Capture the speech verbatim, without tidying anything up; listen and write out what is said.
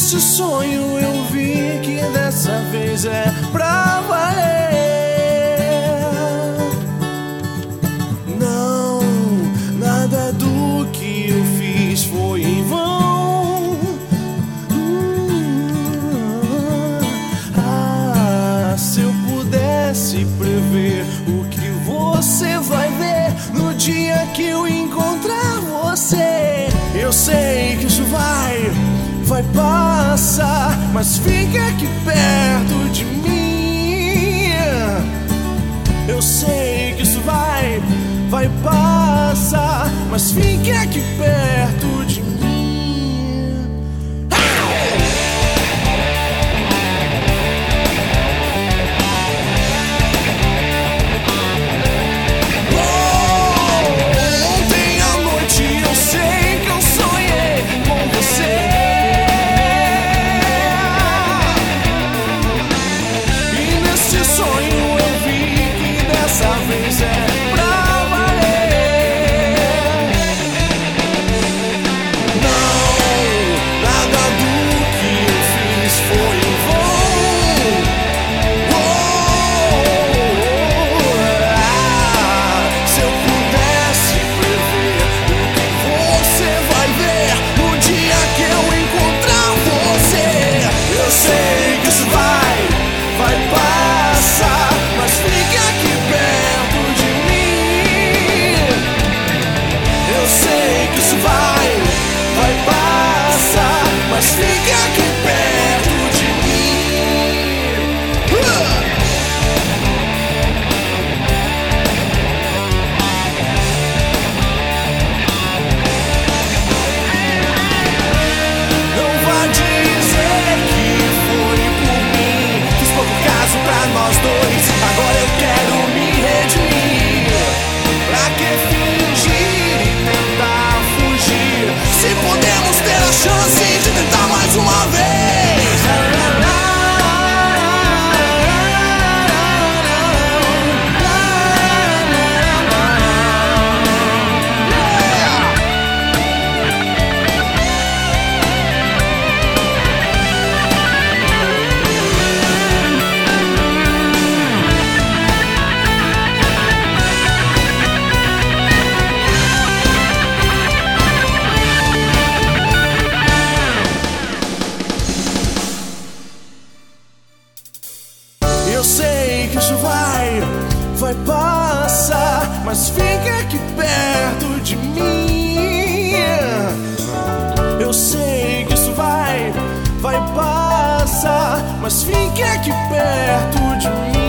neste sonho eu vi que dessa vez é pra valer. Não, nada do que eu fiz foi em vão. Ah, se eu pudesse prever o que você vai ver no dia que eu encontrar você. Eu sei que isso vai, vai passar, mas fica aqui perto de mim. Eu sei que isso vai, vai passar, mas fique aqui perto de mim. Fique aqui perto de mim. Não vá dizer que foi por mim. Fiz pouco caso pra nós dois. Agora eu quero me redimir. Pra que fingir e tentar fugir, se podemos ter a chance de tentar mais uma vez? Eu sei que isso vai, vai passar, mas fica aqui perto de mim. Eu sei que isso vai, vai passar, mas fique aqui perto de mim.